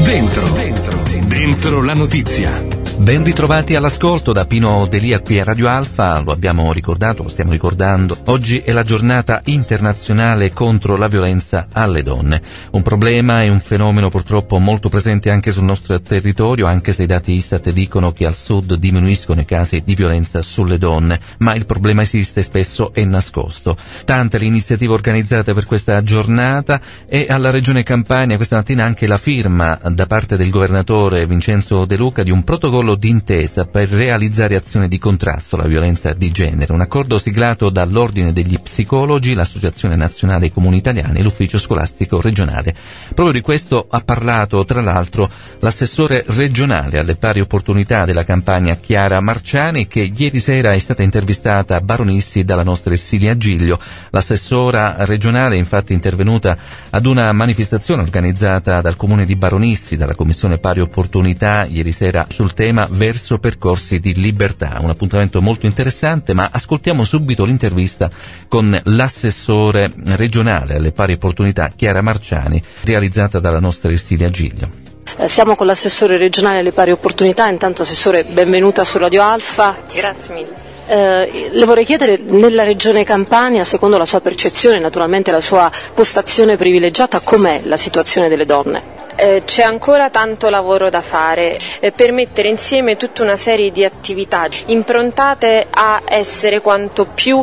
Dentro la notizia. Ben ritrovati all'ascolto da Pino Delia qui a Radio Alfa. Lo abbiamo ricordato, lo stiamo ricordando. Oggi è la giornata internazionale contro la violenza alle donne. Un problema e un fenomeno purtroppo molto presente anche sul nostro territorio, anche se i dati Istat dicono che al sud diminuiscono i casi di violenza sulle donne, ma il problema esiste, spesso è nascosto. Tante le iniziative organizzate per questa giornata e alla Regione Campania questa mattina anche la firma da parte del governatore Vincenzo De Luca di un protocollo d'intesa per realizzare azioni di contrasto alla violenza di genere, un accordo siglato dall'Ordine degli Psicologi, l'Associazione Nazionale dei Comuni Italiani e l'Ufficio Scolastico Regionale. Proprio di questo ha parlato tra l'altro l'assessore regionale alle pari opportunità della Campania Chiara Marciani, che ieri sera è stata intervistata a Baronissi dalla nostra Ersilia Giglio. L'assessora regionale è infatti intervenuta ad una manifestazione organizzata dal Comune di Baronissi, dalla Commissione Pari Opportunità, ieri sera sul tema verso percorsi di libertà. Un appuntamento molto interessante, ma ascoltiamo subito l'intervista con l'assessore regionale alle pari opportunità Chiara Marciani, realizzata dalla nostra Ersilia Giglio. Siamo con l'assessore regionale alle pari opportunità. Intanto, assessore, benvenuta su Radio Alfa. Grazie mille. Le vorrei chiedere, nella regione Campania, secondo la sua percezione e naturalmente la sua postazione privilegiata, com'è la situazione delle donne? C'è ancora tanto lavoro da fare per mettere insieme tutta una serie di attività improntate a essere quanto più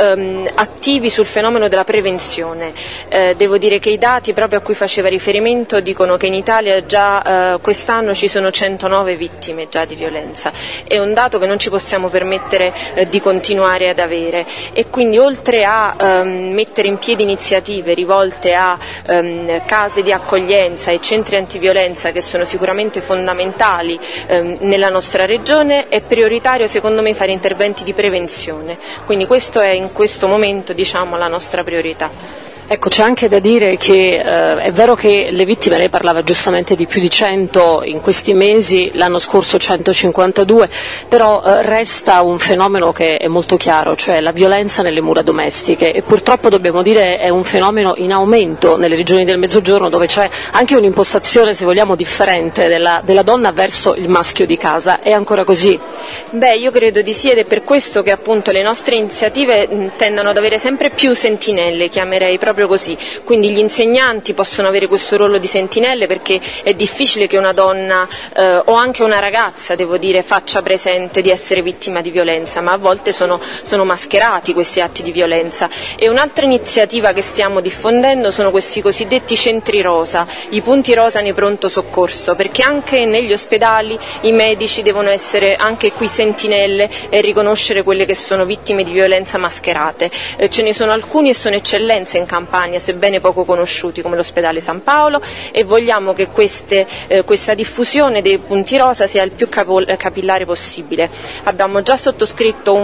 attivi sul fenomeno della prevenzione. Devo dire che i dati proprio a cui faceva riferimento dicono che in Italia già quest'anno ci sono 109 vittime già di violenza. È un dato che non ci possiamo permettere di continuare ad avere, e quindi oltre a mettere in piedi iniziative rivolte a case di accoglienza e centri antiviolenza, che sono sicuramente fondamentali nella nostra regione, è prioritario secondo me fare interventi di prevenzione, quindi questo è in questo momento, diciamo, la nostra priorità. Ecco, c'è anche da dire che è vero che le vittime, lei parlava giustamente di più di 100 in questi mesi, l'anno scorso 152, però resta un fenomeno che è molto chiaro, cioè la violenza nelle mura domestiche, e purtroppo dobbiamo dire è un fenomeno in aumento nelle regioni del Mezzogiorno, dove c'è anche un'impostazione, se vogliamo, differente della donna verso il maschio di casa. È ancora così? Beh, io credo di sì, ed è per questo che appunto le nostre iniziative tendono ad avere sempre più sentinelle, chiamerei proprio così. Quindi gli insegnanti possono avere questo ruolo di sentinelle, perché è difficile che una donna o anche una ragazza, devo dire, faccia presente di essere vittima di violenza, ma a volte sono mascherati questi atti di violenza. E un'altra iniziativa che stiamo diffondendo sono questi cosiddetti centri rosa, i punti rosa nei pronto soccorso, perché anche negli ospedali i medici devono essere anche qui sentinelle e riconoscere quelle che sono vittime di violenza mascherate. Ce ne sono alcuni e sono eccellenze in Campania, sebbene poco conosciuti, come l'ospedale San Paolo, e vogliamo che questa diffusione dei punti rosa sia il più capillare possibile. Abbiamo già sottoscritto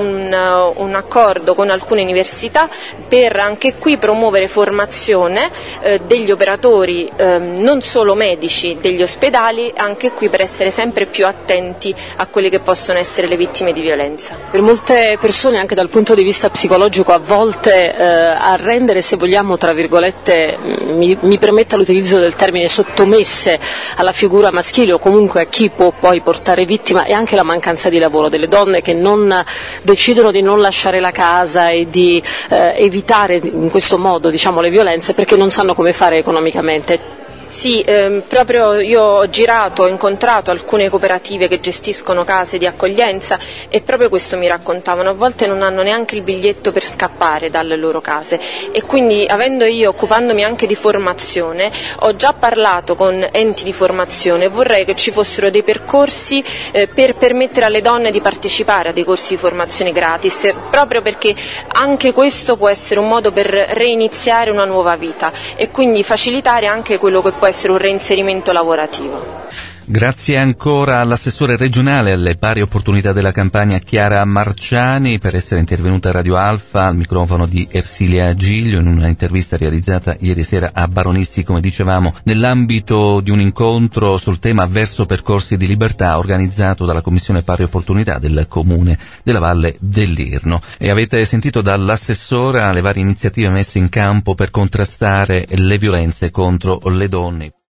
un accordo con alcune università per anche qui promuovere formazione degli operatori, non solo medici, degli ospedali, anche qui per essere sempre più attenti a quelle che possono essere le vittime di violenza. Per molte persone, anche dal punto di vista psicologico, a volte a rendere, se vogliamo, tra virgolette, mi permetta l'utilizzo del termine, sottomesse alla figura maschile o comunque a chi può poi portare vittima, e anche la mancanza di lavoro delle donne che non decidono di non lasciare la casa e di evitare in questo modo, diciamo, le violenze, perché non sanno come fare economicamente. Sì, proprio io ho incontrato alcune cooperative che gestiscono case di accoglienza, e proprio questo mi raccontavano: a volte non hanno neanche il biglietto per scappare dalle loro case, e quindi, occupandomi anche di formazione, ho già parlato con enti di formazione e vorrei che ci fossero dei percorsi per permettere alle donne di partecipare a dei corsi di formazione gratis, proprio perché anche questo può essere un modo per reiniziare una nuova vita e quindi facilitare anche quello che può essere un reinserimento lavorativo. Grazie ancora all'assessore regionale alle pari opportunità della Campania Chiara Marciani per essere intervenuta a Radio Alfa al microfono di Ersilia Giglio in una intervista realizzata ieri sera a Baronissi, come dicevamo, nell'ambito di un incontro sul tema verso percorsi di libertà organizzato dalla Commissione Pari Opportunità del Comune della Valle dell'Irno. E avete sentito dall'assessora le varie iniziative messe in campo per contrastare le violenze contro le donne.